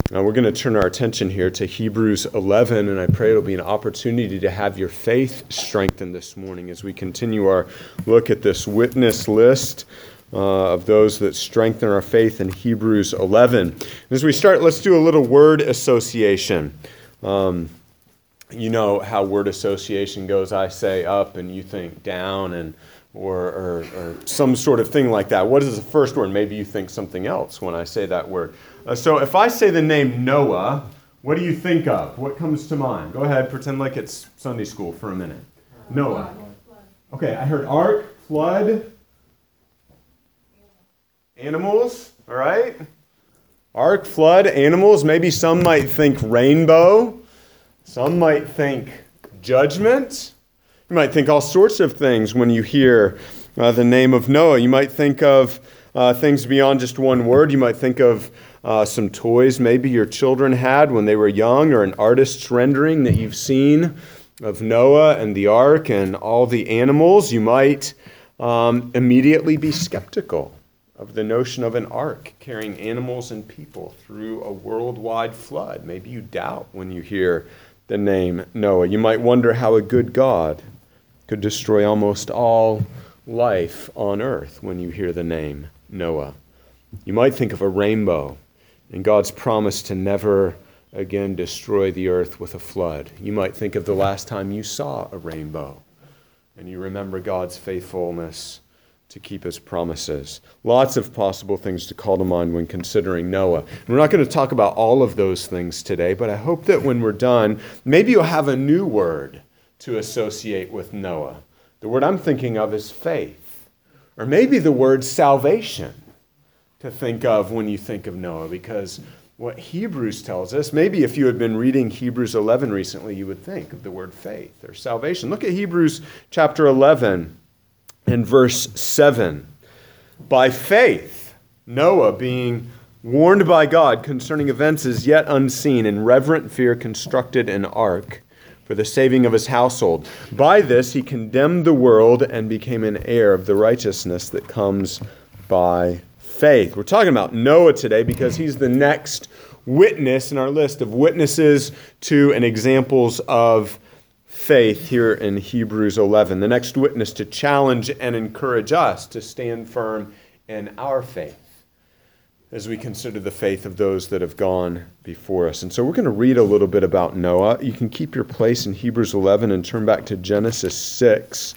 Now we're going to turn our attention here to Hebrews 11, and I pray it'll be an opportunity to have your faith strengthened this morning as we continue our look at this witness list of those that strengthen our faith in Hebrews 11. As we start, let's do a little word association. You know how word association goes. I say up and you think down, and or some sort of thing like that. What is the first word? Maybe you think something else when I say that word. So if I say the name Noah, what do you think of? What comes to mind? Go ahead, pretend like it's Sunday school for a minute. Noah. Okay, I heard ark, flood, animals, all right? Ark, flood, animals. Maybe some might think rainbow. Some might think judgment. You might think all sorts of things when you hear the name of Noah. You might think of things beyond just one word. You might think of some toys maybe your children had when they were young, or an artist's rendering that you've seen of Noah and the ark and all the animals. You might immediately be skeptical of the notion of an ark carrying animals and people through a worldwide flood. Maybe you doubt when you hear the name Noah. You might wonder how a good God could destroy almost all life on earth when you hear the name Noah. You might think of a rainbow and God's promise to never again destroy the earth with a flood. You might think of the last time you saw a rainbow and you remember God's faithfulness to keep his promises. Lots of possible things to call to mind when considering Noah. And we're not going to talk about all of those things today, but I hope that when we're done, maybe you'll have a new word to associate with Noah. The word I'm thinking of is faith, or maybe the word salvation to think of when you think of Noah, because what Hebrews tells us, maybe if you had been reading Hebrews 11 recently, you would think of the word faith or salvation. Look at Hebrews chapter 11 and verse 7. By faith, Noah, being warned by God concerning events as yet unseen, in reverent fear constructed an ark for the saving of his household. By this he condemned the world and became an heir of the righteousness that comes by faith. We're talking about Noah today because he's the next witness in our list of witnesses to and examples of faith here in Hebrews 11. The next witness to challenge and encourage us to stand firm in our faith as we consider the faith of those that have gone before us. And so we're going to read a little bit about Noah. You can keep your place in Hebrews 11 and turn back to Genesis 6.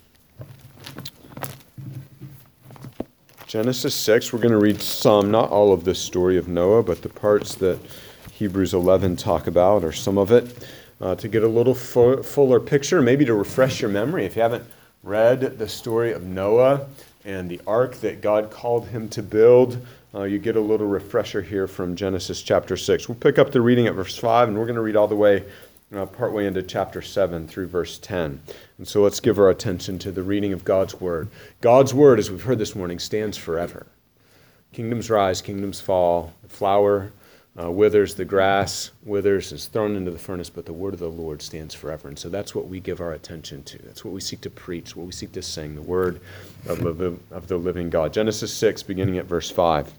Genesis 6, we're going to read some, not all of this story of Noah, but the parts that Hebrews 11 talk about, or some of it, to get a little fuller picture, maybe to refresh your memory. If you haven't read the story of Noah and the ark that God called him to build, you get a little refresher here from Genesis chapter 6. We'll pick up the reading at verse 5, and we're going to read all the way, partway into chapter 7 through verse 10. And so let's give our attention to the reading of God's word. God's word, as we've heard this morning, stands forever. Kingdoms rise, kingdoms fall. The flower withers, the grass withers, is thrown into the furnace, but the word of the Lord stands forever. And so that's what we give our attention to. That's what we seek to preach, what we seek to sing, the word of the living God. Genesis 6, beginning at verse 5.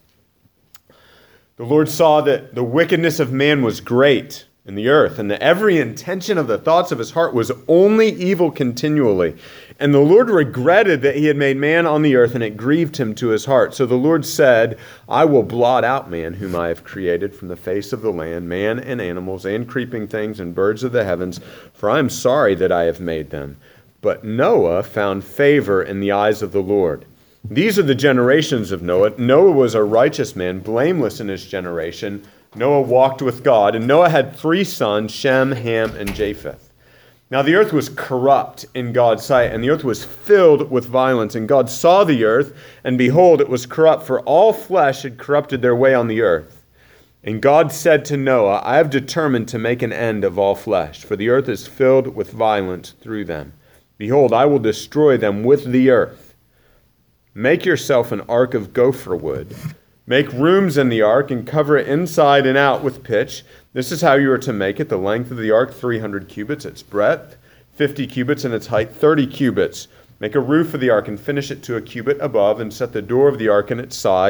The Lord saw that the wickedness of man was great in the earth, and that every intention of the thoughts of his heart was only evil continually. And the Lord regretted that he had made man on the earth, and it grieved him to his heart. So the Lord said, I will blot out man whom I have created from the face of the land, man and animals and creeping things and birds of the heavens, for I am sorry that I have made them. But Noah found favor in the eyes of the Lord. These are the generations of Noah. Noah was a righteous man, blameless in his generation. Noah walked with God, and Noah had 3 sons, Shem, Ham, and Japheth. Now the earth was corrupt in God's sight, and the earth was filled with violence. And God saw the earth, and behold, it was corrupt, for all flesh had corrupted their way on the earth. And God said to Noah, I have determined to make an end of all flesh, for the earth is filled with violence through them. Behold, I will destroy them with the earth. Make yourself an ark of gopher wood. Make rooms in the ark and cover it inside and out with pitch. This is how you are to make it. The length of the ark, 300 cubits, its breadth, 50 cubits, and its height, 30 cubits. Make a roof of the ark and finish it to a cubit above, and set the door of the ark in its side.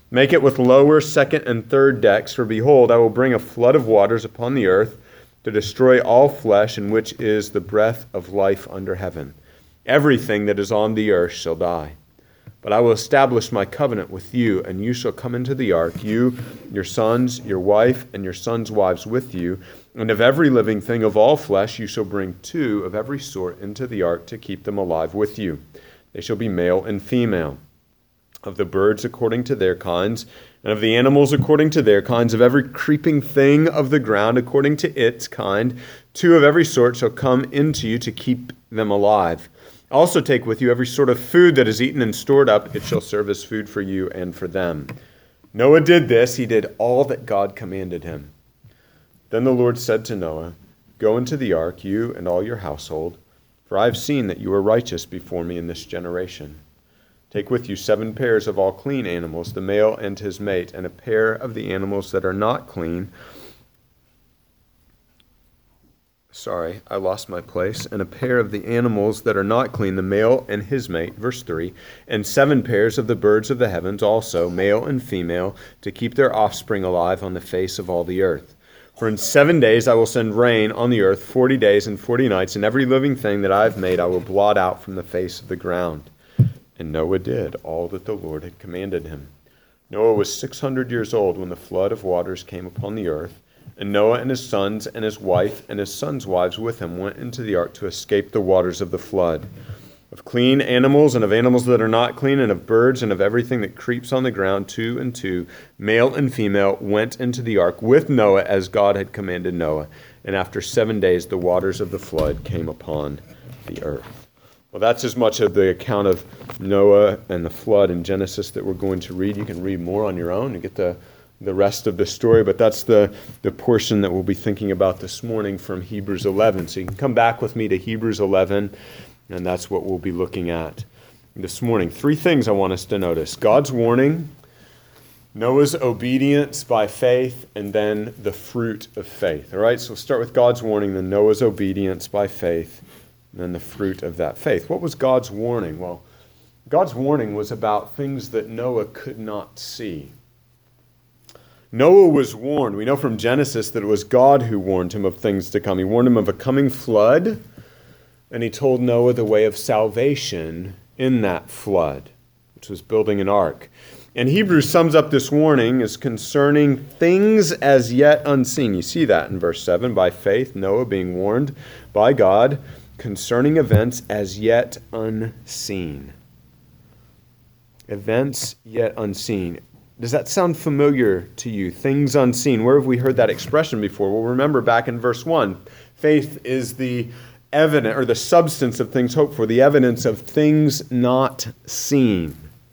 Make it with lower, second, and third decks, for behold, I will bring a flood of waters upon the earth to destroy all flesh, in which is the breath of life under heaven. Everything that is on the earth shall die. But I will establish my covenant with you, and you shall come into the ark, you, your sons, your wife, and your sons' wives with you. And of every living thing of all flesh you shall bring 2 of every sort into the ark to keep them alive with you. They shall be male and female. Of the birds according to their kinds, and of the animals according to their kinds, of every creeping thing of the ground according to its kind, 2 of every sort shall come into you to keep them alive. Also take with you every sort of food that is eaten and stored up. It shall serve as food for you and for them. Noah did this. He did all that God commanded him. Then the Lord said to Noah, Go into the ark, you and all your household, for I have seen that you are righteous before me in this generation. Take with you 7 pairs of all clean animals, the male and his mate, and a pair of the animals that are not clean. Sorry, I lost my place. And a pair of the animals that are not clean, the male and his mate, verse 3, and 7 pairs of the birds of the heavens also, male and female, to keep their offspring alive on the face of all the earth. For in 7 days I will send rain on the earth, 40 days and 40 nights, and every living thing that I have made I will blot out from the face of the ground. And Noah did all that the Lord had commanded him. Noah was 600 years old when the flood of waters came upon the earth, and Noah and his sons and his wife and his sons' wives with him went into the ark to escape the waters of the flood. Of clean animals and of animals that are not clean, and of birds and of everything that creeps on the ground, 2 and 2, male and female, went into the ark with Noah as God had commanded Noah. And after 7 days the waters of the flood came upon the earth. Well, that's as much of the account of Noah and the flood in Genesis that we're going to read. You can read more on your own and get the rest of the story, but that's the portion that we'll be thinking about this morning from Hebrews 11. So you can come back with me to Hebrews 11, and that's what we'll be looking at this morning. 3 things I want us to notice: God's warning, Noah's obedience by faith, and then the fruit of faith. All right, so we'll start with God's warning, then Noah's obedience by faith, and then the fruit of that faith. What was God's warning? Well, God's warning was about things that Noah could not see. Noah was warned. We know from Genesis that it was God who warned him of things to come. He warned him of a coming flood, and he told Noah the way of salvation in that flood, which was building an ark. And Hebrews sums up this warning as concerning things as yet unseen. You see that in verse 7. By faith, Noah being warned by God concerning events as yet unseen. Events yet unseen. Does that sound familiar to you? Things unseen. Where have we heard that expression before? Well, remember back in verse 1. Faith is the evidence, or the substance of things hoped for, the evidence of things not seen.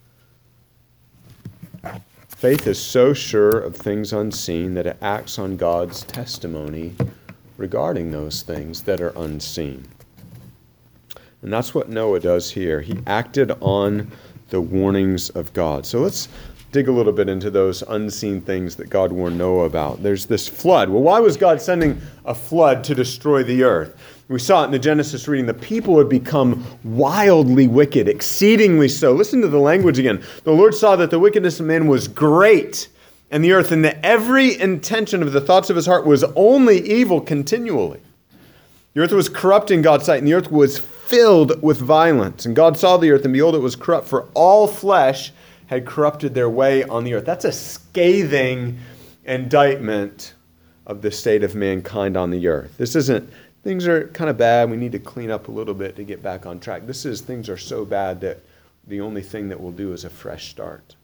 Faith is so sure of things unseen that it acts on God's testimony regarding those things that are unseen. And that's what Noah does here. He acted on the warnings of God. So let's dig a little bit into those unseen things that God warned Noah about. There's this flood. Well, why was God sending a flood to destroy the earth? We saw it in the Genesis reading. The people had become wildly wicked, exceedingly so. Listen to the language again. The Lord saw that the wickedness of man was great in the earth, and that every intention of the thoughts of his heart was only evil continually. The earth was corrupt in God's sight, and the earth was filled with violence. And God saw the earth, and behold, it was corrupt, for all flesh had corrupted their way on the earth. That's a scathing indictment of the state of mankind on the earth. This isn't, things are kind of bad, we need to clean up a little bit to get back on track. This is, things are so bad that the only thing that we'll do is a fresh start.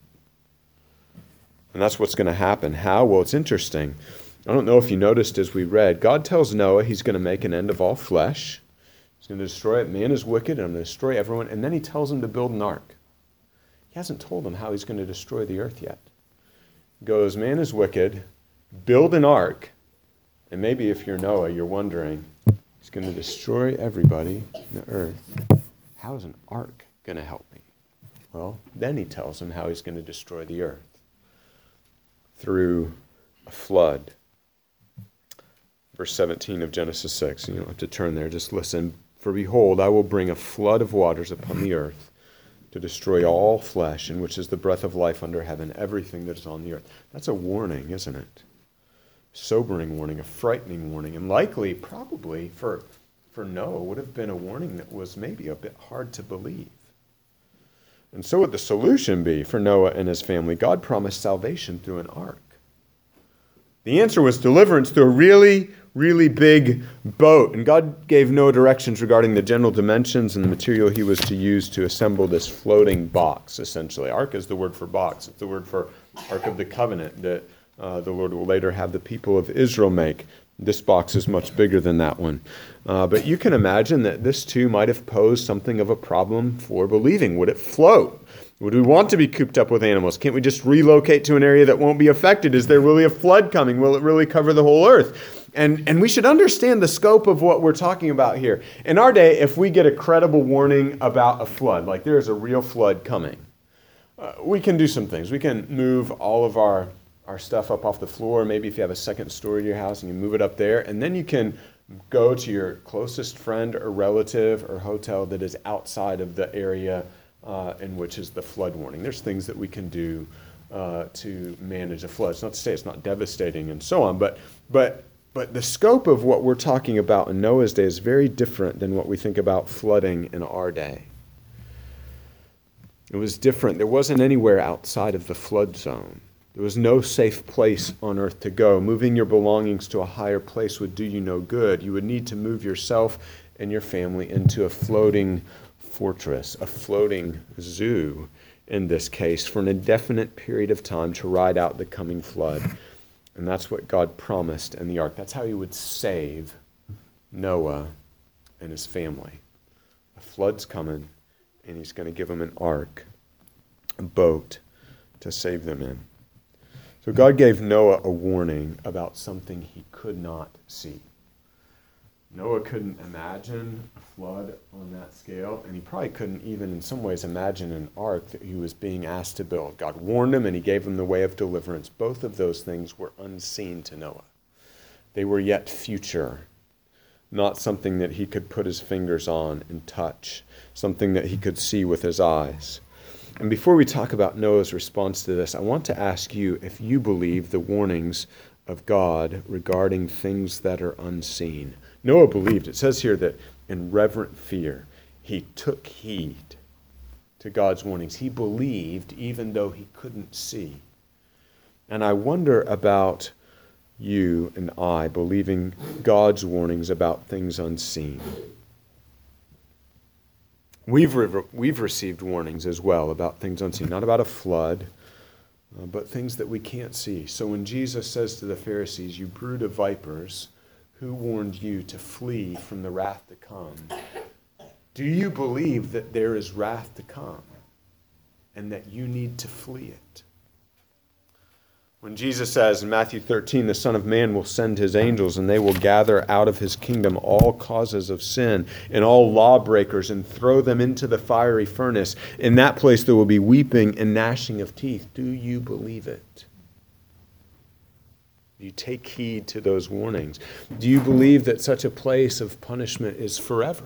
And that's what's going to happen. How? Well, it's interesting. I don't know if you noticed as we read, God tells Noah he's going to make an end of all flesh. He's going to destroy it. Man is wicked, and I'm going to destroy everyone. And then he tells him to build an ark. He hasn't told him how he's going to destroy the earth yet. He goes, man is wicked, build an ark. And maybe if you're Noah, you're wondering, he's going to destroy everybody in the earth. How is an ark going to help me? Well, then he tells him how he's going to destroy the earth. Through a flood. Verse 17 of Genesis 6. You don't have to turn there, just listen. For behold, I will bring a flood of waters upon the earth to destroy all flesh, in which is the breath of life under heaven, everything that is on the earth. That's a warning, isn't it? Sobering warning, a frightening warning, and likely, probably, for Noah, would have been a warning that was maybe a bit hard to believe. And so would the solution be for Noah and his family. God promised salvation through an ark. The answer was deliverance through a really, really big boat. And God gave Noah directions regarding the general dimensions and the material he was to use to assemble this floating box, essentially. Ark is the word for box. It's the word for Ark of the Covenant that the Lord will later have the people of Israel make. This box is much bigger than that one. But you can imagine that this too might have posed something of a problem for believing. Would it float? Would we want to be cooped up with animals? Can't we just relocate to an area that won't be affected? Is there really a flood coming? Will it really cover the whole earth? And we should understand the scope of what we're talking about here. In our day, if we get a credible warning about a flood, like there is a real flood coming, we can do some things. We can move all of our stuff up off the floor. Maybe if you have a second story to your house and you move it up there, and then you can go to your closest friend or relative or hotel that is outside of the area in which is the flood warning. There's things that we can do to manage a flood. It's not to say it's not devastating and so on, but the scope of what we're talking about in Noah's day is very different than what we think about flooding in our day. It was different. There wasn't anywhere outside of the flood zone. There was no safe place on earth to go. Moving your belongings to a higher place would do you no good. You would need to move yourself and your family into a floating fortress, a floating zoo in this case, for an indefinite period of time to ride out the coming flood. And that's what God promised in the ark. That's how he would save Noah and his family. A flood's coming, and he's going to give them an ark, a boat to save them in. So God gave Noah a warning about something he could not see. Noah couldn't imagine a flood on that scale, and he probably couldn't even in some ways imagine an ark that he was being asked to build. God warned him, and he gave him the way of deliverance. Both of those things were unseen to Noah. They were yet future, not something that he could put his fingers on and touch, something that he could see with his eyes. And before we talk about Noah's response to this, I want to ask you if you believe the warnings of God regarding things that are unseen. Noah believed. It says here that in reverent fear, he took heed to God's warnings. He believed even though he couldn't see. And I wonder about you and I believing God's warnings about things unseen. We've received warnings as well about things unseen, not about a flood, but things that we can't see. So when Jesus says to the Pharisees, "You brood of vipers, who warned you to flee from the wrath to come?" Do you believe that there is wrath to come and that you need to flee it? When Jesus says in Matthew 13, "The Son of Man will send his angels, and they will gather out of his kingdom all causes of sin and all lawbreakers and throw them into the fiery furnace. In that place there will be weeping and gnashing of teeth." Do you believe it? Do you take heed to those warnings? Do you believe that such a place of punishment is forever?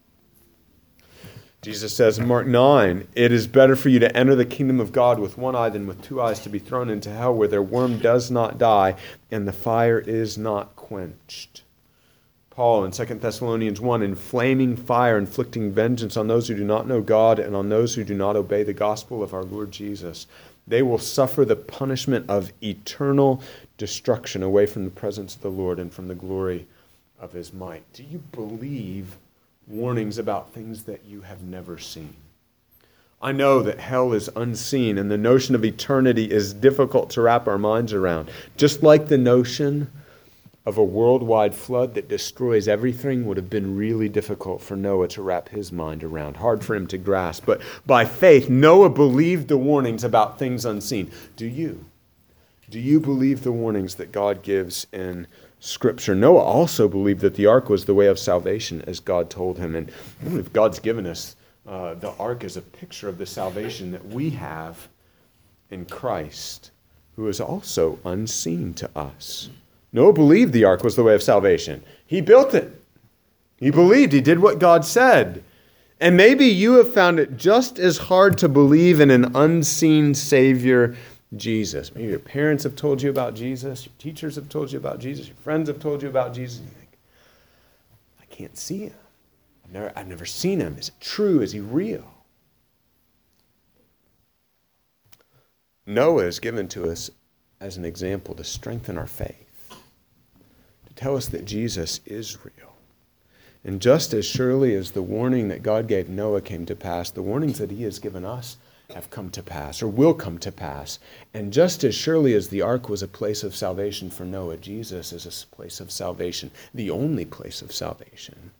Jesus says in Mark 9, "It is better for you to enter the kingdom of God with one eye than with two eyes to be thrown into hell, where their worm does not die and the fire is not quenched." Paul in 2 Thessalonians 1, "In flaming fire, inflicting vengeance on those who do not know God and on those who do not obey the gospel of our Lord Jesus. They will suffer the punishment of eternal destruction away from the presence of the Lord and from the glory of his might." Do you believe warnings about things that you have never seen? I know that hell is unseen, and the notion of eternity is difficult to wrap our minds around. Just like the notion of a worldwide flood that destroys everything would have been really difficult for Noah to wrap his mind around, hard for him to grasp. But by faith, Noah believed the warnings about things unseen. Do you? Do you believe the warnings that God gives in Scripture? Noah also believed that the ark was the way of salvation, as God told him. And if God's given us the ark as a picture of the salvation that we have in Christ, who is also unseen to us. Noah believed the ark was the way of salvation. He built it. He believed. He did what God said. And maybe you have found it just as hard to believe in an unseen Savior, Jesus. Maybe your parents have told you about Jesus, your teachers have told you about Jesus, your friends have told you about Jesus. And you think, I can't see him. I've never seen him. Is it true? Is he real? Noah is given to us as an example to strengthen our faith, to tell us that Jesus is real. And just as surely as the warning that God gave Noah came to pass, the warnings that he has given us have come to pass or will come to pass. And just as surely as the ark was a place of salvation for Noah, Jesus is a place of salvation, the only place of salvation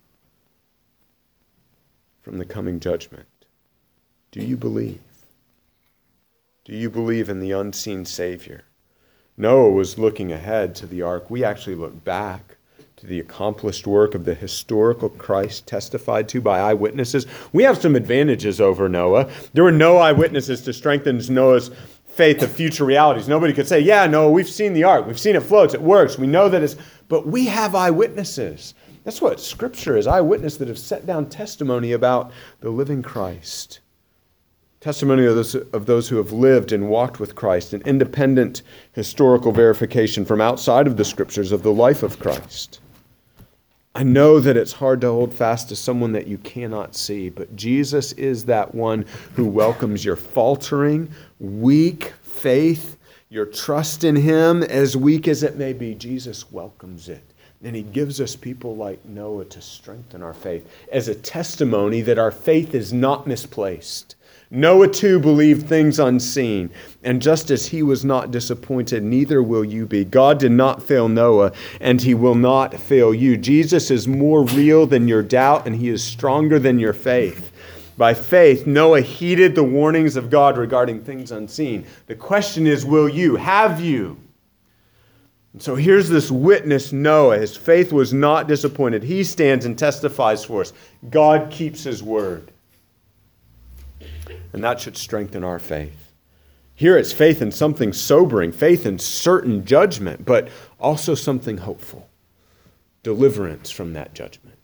from the coming judgment. Do you believe? Do you believe in the unseen Savior? Noah was looking ahead to the ark. We actually look back to the accomplished work of the historical Christ testified to by eyewitnesses. We have some advantages over Noah. There were no eyewitnesses to strengthen Noah's faith of future realities. Nobody could say, yeah, Noah, we've seen the ark. We've seen it floats. It works. We know that it's... But we have eyewitnesses. That's what Scripture is, eyewitnesses that have set down testimony about the living Christ. Testimony of those who have lived and walked with Christ, an independent historical verification from outside of the Scriptures of the life of Christ. I know that it's hard to hold fast to someone that you cannot see, but Jesus is that one who welcomes your faltering, weak faith, your trust in him, as weak as it may be. Jesus welcomes it. And he gives us people like Noah to strengthen our faith as a testimony that our faith is not misplaced. Noah too believed things unseen, and just as he was not disappointed, neither will you be. God did not fail Noah, and he will not fail you. Jesus is more real than your doubt, and he is stronger than your faith. By faith, Noah heeded the warnings of God regarding things unseen. The question is, will you? Have you? And so here's this witness, Noah. His faith was not disappointed. He stands and testifies for us. God keeps his word. And that should strengthen our faith. Here it's faith in something sobering, faith in certain judgment, but also something hopeful. Deliverance from that judgment.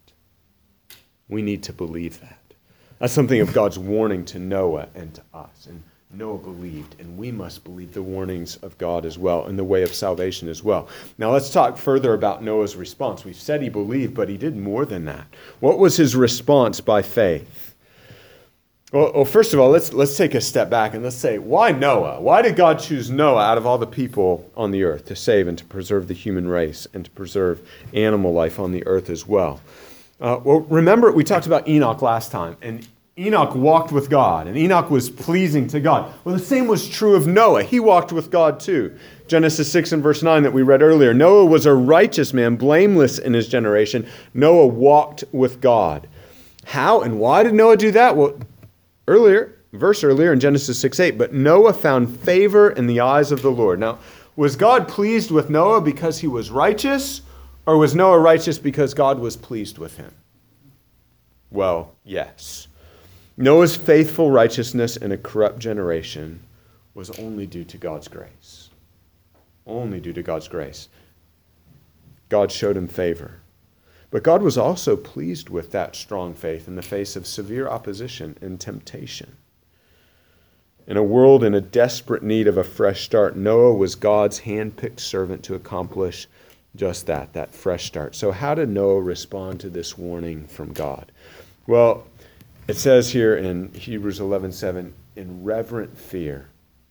We need to believe that. That's something of God's warning to Noah and to us. And Noah believed, and we must believe the warnings of God as well, and the way of salvation as well. Now let's talk further about Noah's response. We've said he believed, but he did more than that. What was his response by faith? Well, first of all, let's take a step back and let's say, why Noah? Why did God choose Noah out of all the people on the earth to save and to preserve the human race and to preserve animal life on the earth as well? Well, remember, we talked about Enoch last time, and Enoch walked with God, and Enoch was pleasing to God. Well, the same was true of Noah. He walked with God too. Genesis 6 and verse 9 that we read earlier. Noah was a righteous man, blameless in his generation. Noah walked with God. How and why did Noah do that? Well, verse earlier in Genesis 6:8, but Noah found favor in the eyes of the Lord. Now, was God pleased with Noah because he was righteous, or was Noah righteous because God was pleased with him? Well, yes. Noah's faithful righteousness in a corrupt generation was only due to God's grace. Only due to God's grace. God showed him favor. But God was also pleased with that strong faith in the face of severe opposition and temptation. In a world in a desperate need of a fresh start, Noah was God's hand-picked servant to accomplish just that fresh start. So how did Noah respond to this warning from God? Well, it says here in Hebrews 11:7, in reverent fear.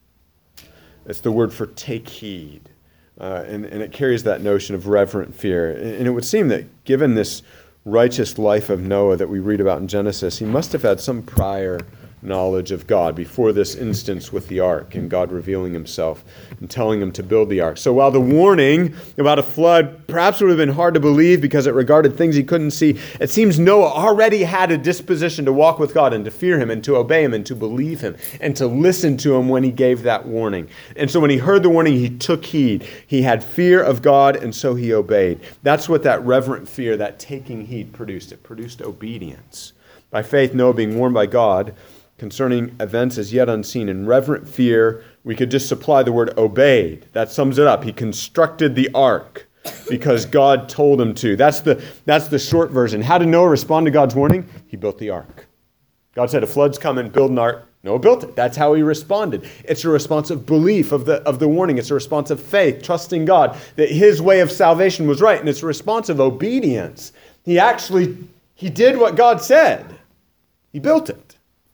It's the word for take heed. And it carries that notion of reverent fear. And it would seem that given this righteous life of Noah that we read about in Genesis, he must have had some prior knowledge of God before this instance with the ark and God revealing himself and telling him to build the ark. So while the warning about a flood perhaps would have been hard to believe because it regarded things he couldn't see, it seems Noah already had a disposition to walk with God and to fear him and to obey him and to believe him and to listen to him when he gave that warning. And so when he heard the warning, he took heed. He had fear of God, and so he obeyed. That's what that reverent fear, that taking heed produced. It produced obedience. By faith, Noah being warned by God concerning events as yet unseen. In reverent fear, we could just supply the word obeyed. That sums it up. He constructed the ark because God told him to. That's the short version. How did Noah respond to God's warning? He built the ark. God said, a flood's coming, build an ark. Noah built it. That's how he responded. It's a response of belief of the warning. It's a response of faith, trusting God that his way of salvation was right. And it's a response of obedience. He did what God said. He built it.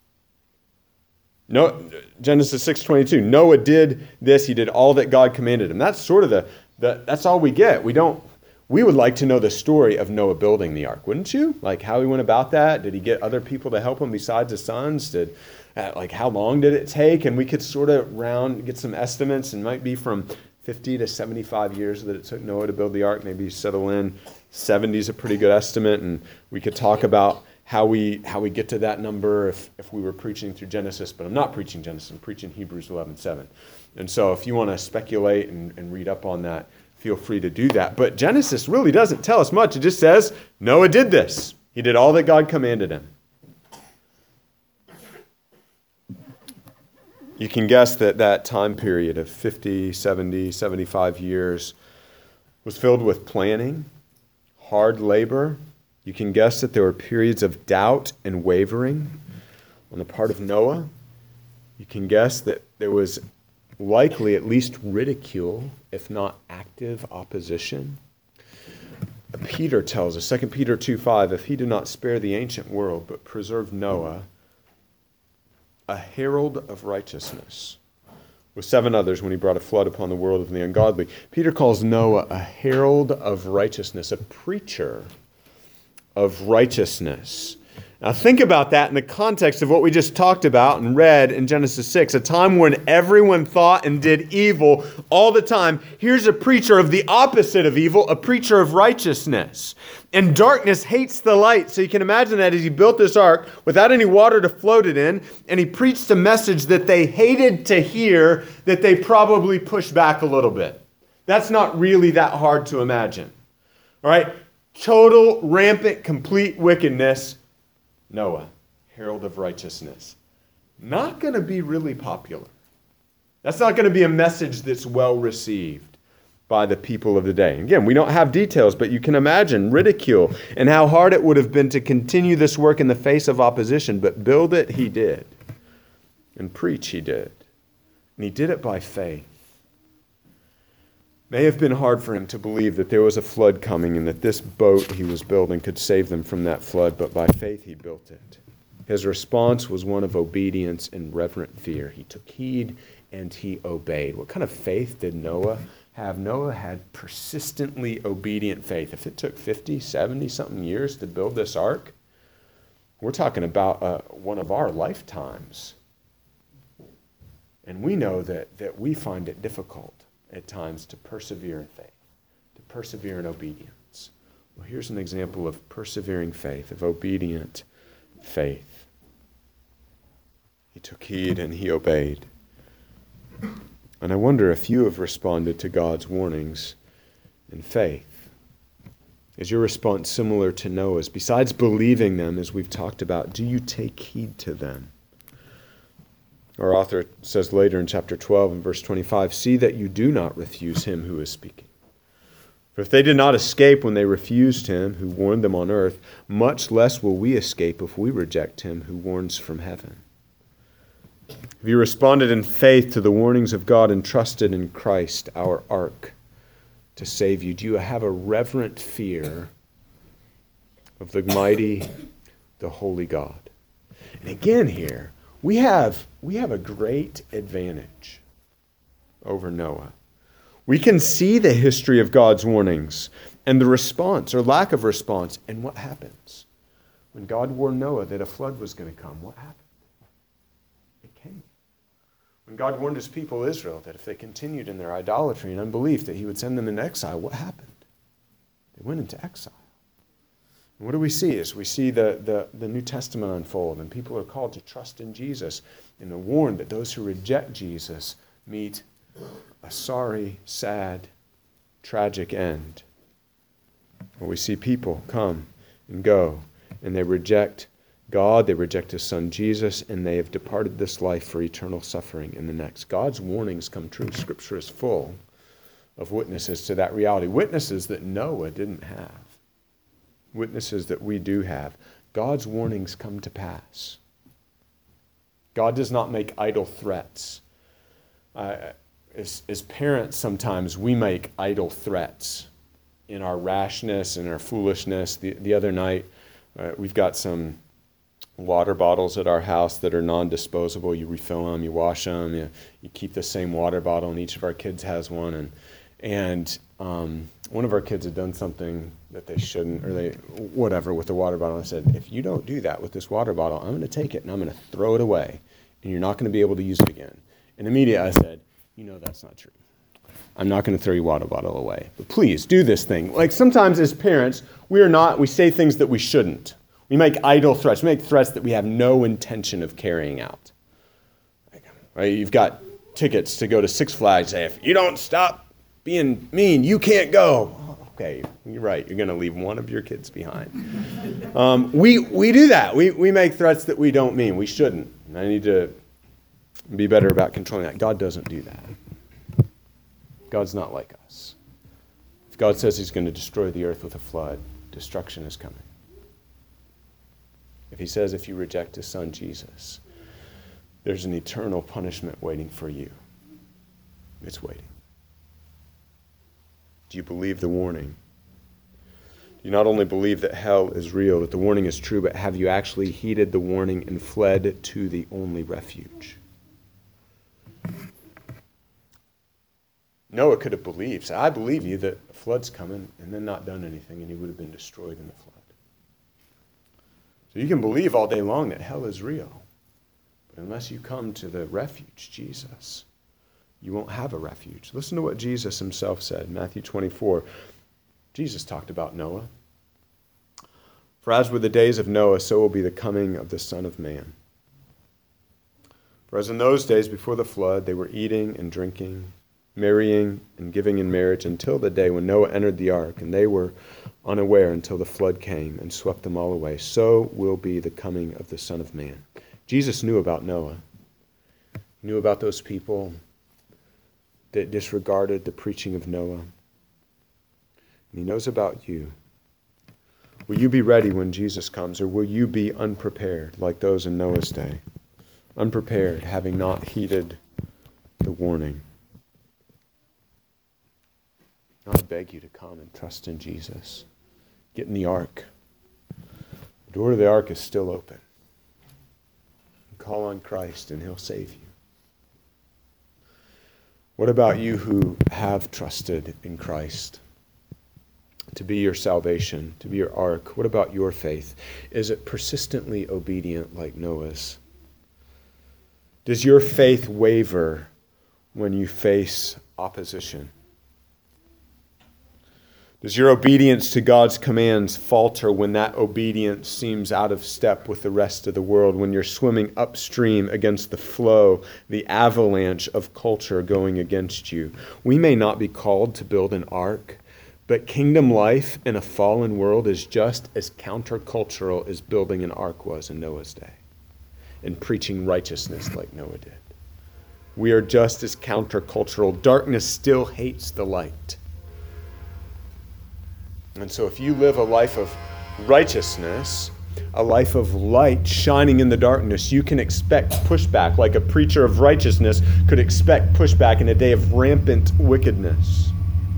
No, Genesis 6:22. Noah did this. He did all that God commanded him. That's sort of that's all we get. We would like to know the story of Noah building the ark, wouldn't you? Like how he went about that. Did he get other people to help him besides his sons? How long did it take? And we could sort of get some estimates, and might be from 50 to 75 years that it took Noah to build the ark. Maybe settle in. 70 is a pretty good estimate, and we could talk about how we get to that number if we were preaching through Genesis. But I'm not preaching Genesis. I'm preaching Hebrews 11:7. And so if you want to speculate and read up on that, feel free to do that. But Genesis really doesn't tell us much. It just says Noah did this. He did all that God commanded him. You can guess that time period of 50, 70, 75 years was filled with planning, hard labor. You can guess that there were periods of doubt and wavering on the part of Noah. You can guess that there was likely at least ridicule, if not active opposition. Peter tells us, 2 Peter 2:5, if he did not spare the ancient world, but preserved Noah, a herald of righteousness, with 7 others when he brought a flood upon the world of the ungodly. Peter calls Noah a herald of righteousness, a preacher of righteousness. Now think about that in the context of what we just talked about and read in Genesis 6, a time when everyone thought and did evil all the time. Here's a preacher of the opposite of evil, a preacher of righteousness. And darkness hates the light. So you can imagine that as he built this ark without any water to float it in, and he preached a message that they hated to hear, that they probably pushed back a little bit. That's not really that hard to imagine. All right? Total, rampant, complete wickedness. Noah, herald of righteousness. Not going to be really popular. That's not going to be a message that's well received by the people of the day. Again, we don't have details, but you can imagine ridicule and how hard it would have been to continue this work in the face of opposition. But build it, he did. And preach, he did. And he did it by faith. May have been hard for him to believe that there was a flood coming and that this boat he was building could save them from that flood, but by faith he built it. His response was one of obedience and reverent fear. He took heed and he obeyed. What kind of faith did Noah have? Noah had persistently obedient faith. If it took 50, 70-something years to build this ark, we're talking about one of our lifetimes. And we know that we find it difficult at times to persevere in faith, to persevere in obedience. Well, here's an example of persevering faith, of obedient faith. He took heed and he obeyed. And I wonder if you have responded to God's warnings in faith. Is your response similar to Noah's? Besides believing them, as we've talked about, do you take heed to them? Our author says later in chapter 12 and verse 25, see that you do not refuse him who is speaking. For if they did not escape when they refused him who warned them on earth, much less will we escape if we reject him who warns from heaven. Have you responded in faith to the warnings of God and trusted in Christ, our ark, to save you? Do you have a reverent fear of the mighty, the holy God? And again here, we have a great advantage over Noah. We can see the history of God's warnings and the response or lack of response. And what happens? When God warned Noah that a flood was going to come, what happened? It came. When God warned his people Israel that if they continued in their idolatry and unbelief that he would send them into exile, what happened? They went into exile. And what do we see as we see the New Testament unfold and people are called to trust in Jesus and are warned that those who reject Jesus meet a sorry, sad, tragic end. Where we see people come and go and they reject God, they reject his son Jesus, and they have departed this life for eternal suffering in the next. God's warnings come true. Scripture is full of witnesses to that reality. Witnesses that Noah didn't have. Witnesses that we do have. God's warnings come to pass. God does not make idle threats. As parents, sometimes we make idle threats in our rashness and our foolishness. The other night, we've got some water bottles at our house that are non-disposable. You refill them, you wash them, you keep the same water bottle, and each of our kids has one. And one of our kids had done something that they shouldn't, or whatever, with the water bottle. I said, if you don't do that with this water bottle, I'm going to take it and I'm going to throw it away, and you're not going to be able to use it again. And immediately I said, that's not true. I'm not going to throw your water bottle away. But please, do this thing. Like sometimes as parents, we say things that we shouldn't. We make idle threats. We make threats that we have no intention of carrying out. Right? You've got tickets to go to Six Flags. Say, if you don't stop being mean, you can't go. Okay, you're right. You're going to leave one of your kids behind. We do that. We make threats that we don't mean. We shouldn't. And I need to be better about controlling that. God doesn't do that. God's not like us. If God says he's going to destroy the earth with a flood, destruction is coming. If he says if you reject his son Jesus, there's an eternal punishment waiting for you. It's waiting. Do you believe the warning? Do you not only believe that hell is real, that the warning is true, but have you actually heeded the warning and fled to the only refuge? Noah could have believed. So I believe you that a flood's coming, and then not done anything, and he would have been destroyed in the flood. So you can believe all day long that hell is real. But unless you come to the refuge, Jesus, you won't have a refuge. Listen to what Jesus himself said, Matthew 24. Jesus talked about Noah. For as were the days of Noah, so will be the coming of the Son of Man. For as in those days before the flood, they were eating and drinking, marrying and giving in marriage until the day when Noah entered the ark, and they were unaware until the flood came and swept them all away. So will be the coming of the Son of Man. Jesus knew about Noah. He knew about those people that disregarded the preaching of Noah. And he knows about you. Will you be ready when Jesus comes, or will you be unprepared like those in Noah's day? Unprepared, having not heeded the warning. I beg you to come and trust in Jesus. Get in the ark. The door to the ark is still open. Call on Christ and he'll save you. What about you who have trusted in Christ to be your salvation, to be your ark? What about your faith? Is it persistently obedient like Noah's? Does your faith waver when you face opposition? Does your obedience to God's commands falter when that obedience seems out of step with the rest of the world, when you're swimming upstream against the flow, the avalanche of culture going against you? We may not be called to build an ark, but kingdom life in a fallen world is just as countercultural as building an ark was in Noah's day and preaching righteousness like Noah did. We are just as countercultural. Darkness still hates the light. And so if you live a life of righteousness, a life of light shining in the darkness, you can expect pushback, like a preacher of righteousness could expect pushback in a day of rampant wickedness.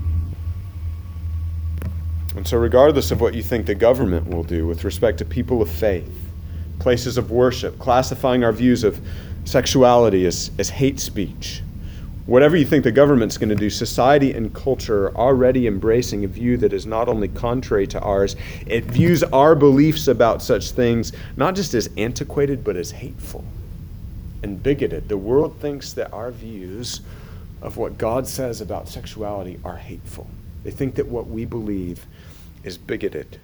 And so regardless of what you think the government will do with respect to people of faith, places of worship, classifying our views of sexuality as hate speech, whatever you think the government's going to do, society and culture are already embracing a view that is not only contrary to ours, it views our beliefs about such things not just as antiquated, but as hateful and bigoted. The world thinks that our views of what God says about sexuality are hateful. They think that what we believe is bigoted.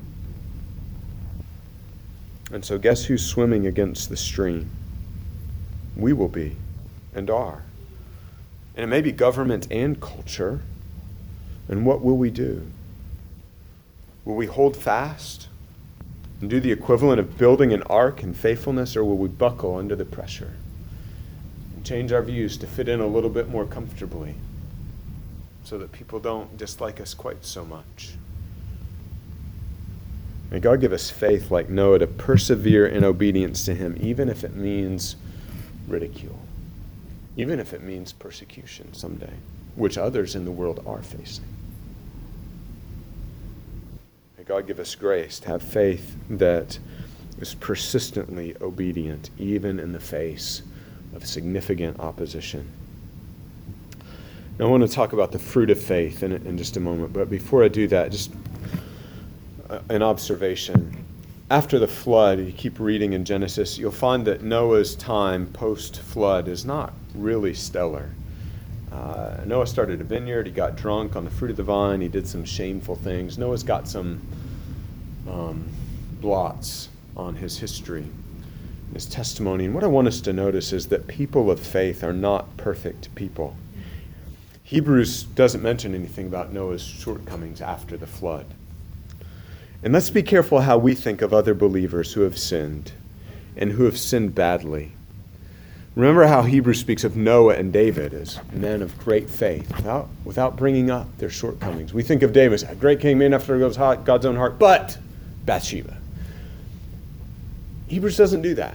And so guess who's swimming against the stream? We will be and are. And it may be government and culture. And what will we do? Will we hold fast and do the equivalent of building an ark in faithfulness, or will we buckle under the pressure and change our views to fit in a little bit more comfortably so that people don't dislike us quite so much? May God give us faith like Noah to persevere in obedience to him, even if it means ridicule, even if it means persecution someday, which others in the world are facing. May God give us grace to have faith that is persistently obedient, even in the face of significant opposition. Now, I want to talk about the fruit of faith in just a moment, but before I do that, just an observation. After the flood, you keep reading in Genesis, you'll find that Noah's time post-flood is not really stellar. Noah started a vineyard, he got drunk on the fruit of the vine, he did some shameful things. Noah's got some blots on his history, his testimony. And what I want us to notice is that people of faith are not perfect people. Hebrews doesn't mention anything about Noah's shortcomings after the flood. And let's be careful how we think of other believers who have sinned and who have sinned badly. Remember how Hebrews speaks of Noah and David as men of great faith without bringing up their shortcomings. We think of David as a great king, man after God's own heart, but Bathsheba. Hebrews doesn't do that.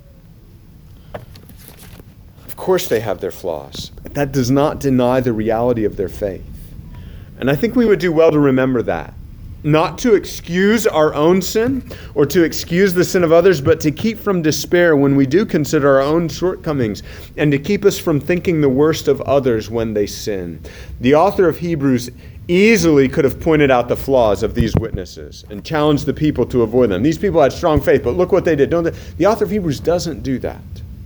Of course they have their flaws, but that does not deny the reality of their faith. And I think we would do well to remember that. Not to excuse our own sin or to excuse the sin of others, but to keep from despair when we do consider our own shortcomings and to keep us from thinking the worst of others when they sin. The author of Hebrews easily could have pointed out the flaws of these witnesses and challenged the people to avoid them. These people had strong faith, but look what they did. The author of Hebrews doesn't do that.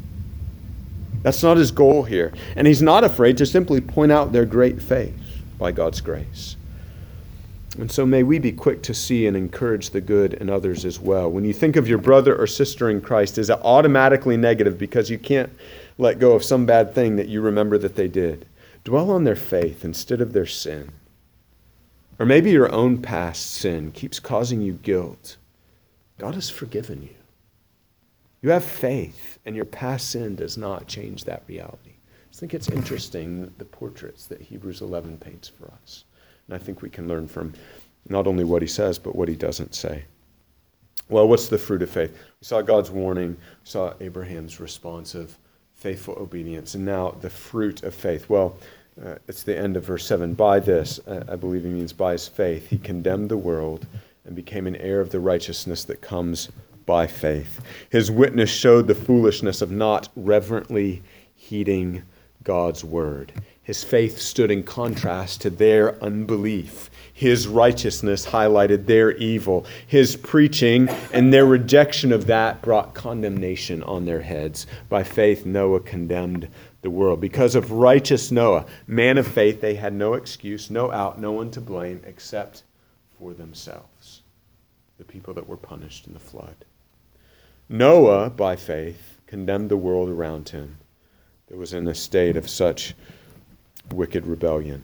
That's not his goal here. And he's not afraid to simply point out their great faith by God's grace. And so may we be quick to see and encourage the good in others as well. When you think of your brother or sister in Christ, is it automatically negative because you can't let go of some bad thing that you remember that they did? Dwell on their faith instead of their sin. Or maybe your own past sin keeps causing you guilt. God has forgiven you. You have faith, and your past sin does not change that reality. I think it's interesting, the portraits that Hebrews 11 paints for us. And I think we can learn from not only what he says, but what he doesn't say. Well, what's the fruit of faith? We saw God's warning. We saw Abraham's responsive, faithful obedience. And now the fruit of faith. Well, it's the end of verse 7. By this, I believe he means by his faith, he condemned the world and became an heir of the righteousness that comes by faith. His witness showed the foolishness of not reverently heeding God's word. His faith stood in contrast to their unbelief. His righteousness highlighted their evil. His preaching and their rejection of that brought condemnation on their heads. By faith, Noah condemned the world. Because of righteous Noah, man of faith, they had no excuse, no out, no one to blame except for themselves, the people that were punished in the flood. Noah, by faith, condemned the world around him that was in a state of such wicked rebellion.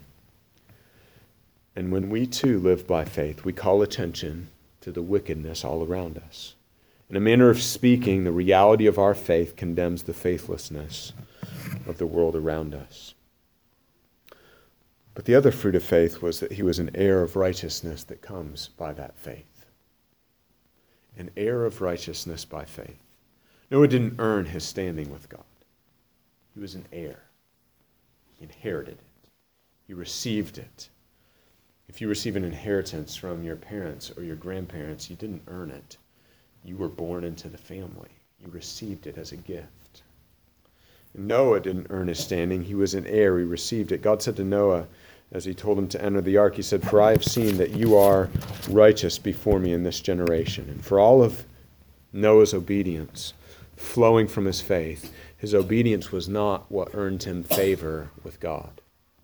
And when we too live by faith, we call attention to the wickedness all around us. In a manner of speaking, the reality of our faith condemns the faithlessness of the world around us. But the other fruit of faith was that he was an heir of righteousness that comes by that faith. An heir of righteousness by faith. Noah didn't earn his standing with God. He was an heir. He inherited it. He received it. If you receive an inheritance from your parents or your grandparents, you didn't earn it. You were born into the family. You received it as a gift. And Noah didn't earn his standing. He was an heir. He received it. God said to Noah, as he told him to enter the ark, he said, "For I have seen that you are righteous before me in this generation." And for all of Noah's obedience flowing from his faith, his obedience was not what earned him favor with God.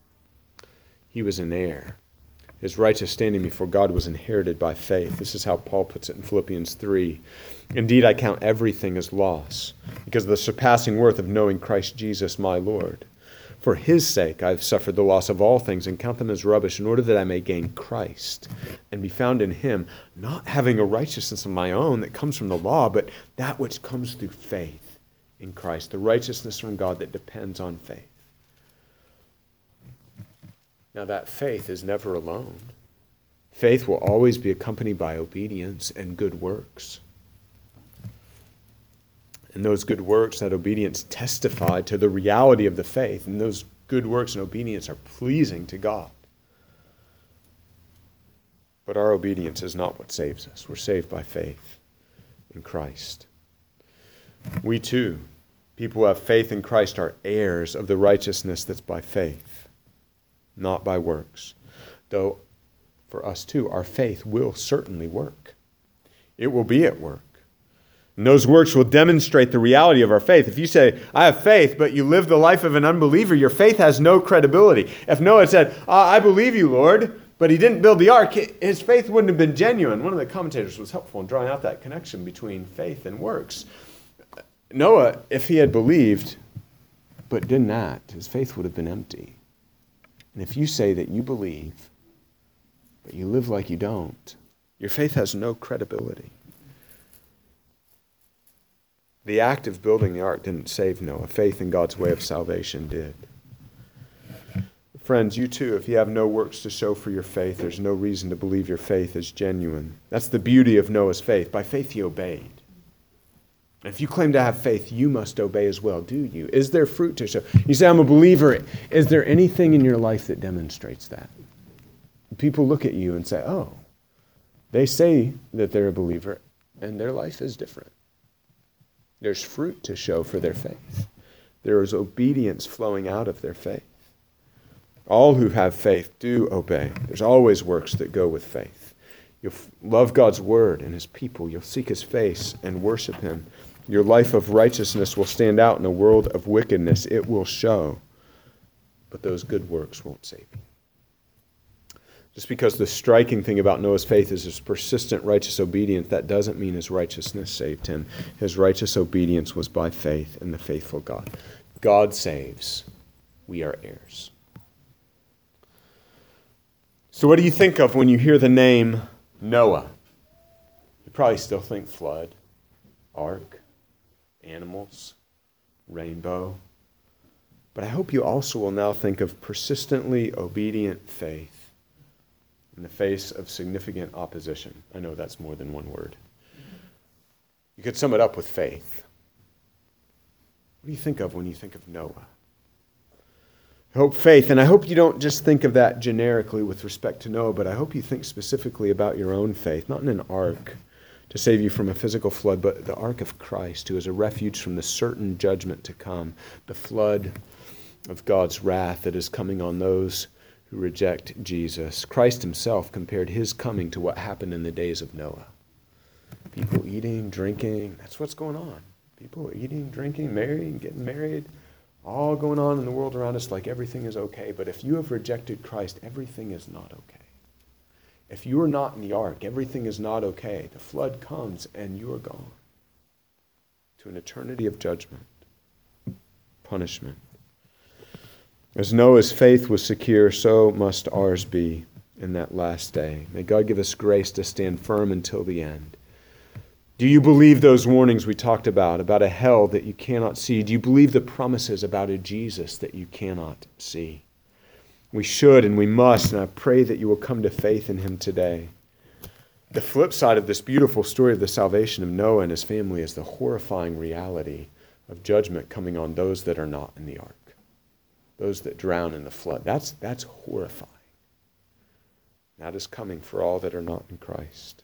He was an heir. His righteous standing before God was inherited by faith. This is how Paul puts it in Philippians 3. "Indeed, I count everything as loss, because of the surpassing worth of knowing Christ Jesus my Lord. For his sake I have suffered the loss of all things and count them as rubbish, in order that I may gain Christ and be found in him, not having a righteousness of my own that comes from the law, but that which comes through faith in Christ," the righteousness from God that depends on faith. Now that faith is never alone. Faith will always be accompanied by obedience and good works. And those good works, that obedience, testify to the reality of the faith. And those good works and obedience are pleasing to God. But our obedience is not what saves us. We're saved by faith in Christ. We too, people who have faith in Christ, are heirs of the righteousness that's by faith, not by works. Though for us too, our faith will certainly work. It will be at work. And those works will demonstrate the reality of our faith. If you say, I have faith, but you live the life of an unbeliever, your faith has no credibility. If Noah said, I believe you, Lord, but he didn't build the ark, his faith wouldn't have been genuine. One of the commentators was helpful in drawing out that connection between faith and works. Noah, if he had believed but didn't act, his faith would have been empty. And if you say that you believe, but you live like you don't, your faith has no credibility. The act of building the ark didn't save Noah. Faith in God's way of salvation did. Friends, you too, if you have no works to show for your faith, there's no reason to believe your faith is genuine. That's the beauty of Noah's faith. By faith he obeyed. If you claim to have faith, you must obey as well, do you? Is there fruit to show? You say, I'm a believer. Is there anything in your life that demonstrates that? People look at you and say, oh, they say that they're a believer, and their life is different. There's fruit to show for their faith. There is obedience flowing out of their faith. All who have faith do obey. There's always works that go with faith. You'll love God's word and his people. You'll seek his face and worship him. Your life of righteousness will stand out in a world of wickedness. It will show. But those good works won't save you. Just because the striking thing about Noah's faith is his persistent righteous obedience, that doesn't mean his righteousness saved him. His righteous obedience was by faith in the faithful God. God saves. We are heirs. So what do you think of when you hear the name Noah? You probably still think flood, ark, animals, rainbow. But I hope you also will now think of persistently obedient faith in the face of significant opposition. I know that's more than one word. You could sum it up with faith. What do you think of when you think of Noah? I hope faith, and I hope you don't just think of that generically with respect to Noah, but I hope you think specifically about your own faith, not in an ark to save you from a physical flood, but the ark of Christ, who is a refuge from the certain judgment to come, the flood of God's wrath that is coming on those who reject Jesus. Christ himself compared his coming to what happened in the days of Noah. People eating, drinking, that's what's going on. People eating, drinking, marrying, getting married, all going on in the world around us like everything is okay. But if you have rejected Christ, everything is not okay. If you are not in the ark, everything is not okay. The flood comes and you are gone to an eternity of judgment, punishment. As Noah's faith was secure, so must ours be in that last day. May God give us grace to stand firm until the end. Do you believe those warnings we talked about a hell that you cannot see? Do you believe the promises about a Jesus that you cannot see? We should and we must, and I pray that you will come to faith in him today. The flip side of this beautiful story of the salvation of Noah and his family is the horrifying reality of judgment coming on those that are not in the ark. Those that drown in the flood. That's horrifying. That is coming for all that are not in Christ.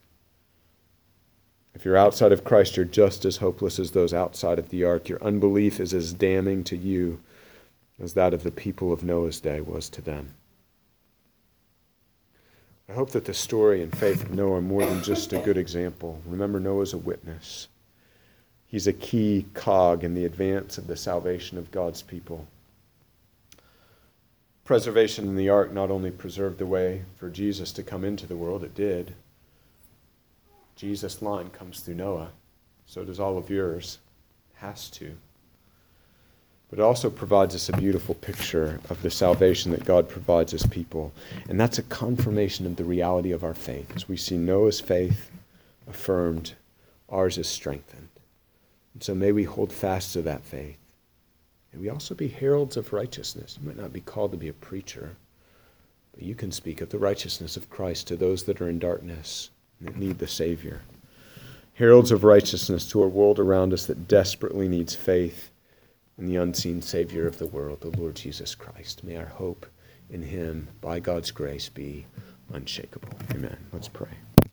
If you're outside of Christ, you're just as hopeless as those outside of the ark. Your unbelief is as damning to you as that of the people of Noah's day was to them. I hope that the story and faith of Noah are more than just a good example. Remember, Noah's a witness. He's a key cog in the advance of the salvation of God's people. Preservation in the ark not only preserved the way for Jesus to come into the world, it did. Jesus' line comes through Noah. So does all of yours. Has to. But it also provides us a beautiful picture of the salvation that God provides his people. And that's a confirmation of the reality of our faith. As we see Noah's faith affirmed, ours is strengthened. And so may we hold fast to that faith. May we also be heralds of righteousness. You might not be called to be a preacher, but you can speak of the righteousness of Christ to those that are in darkness and that need the Savior. heralds of righteousness to a world around us that desperately needs faith in the unseen Savior of the world, the Lord Jesus Christ. May our hope in him, by God's grace, be unshakable. Amen. Let's pray.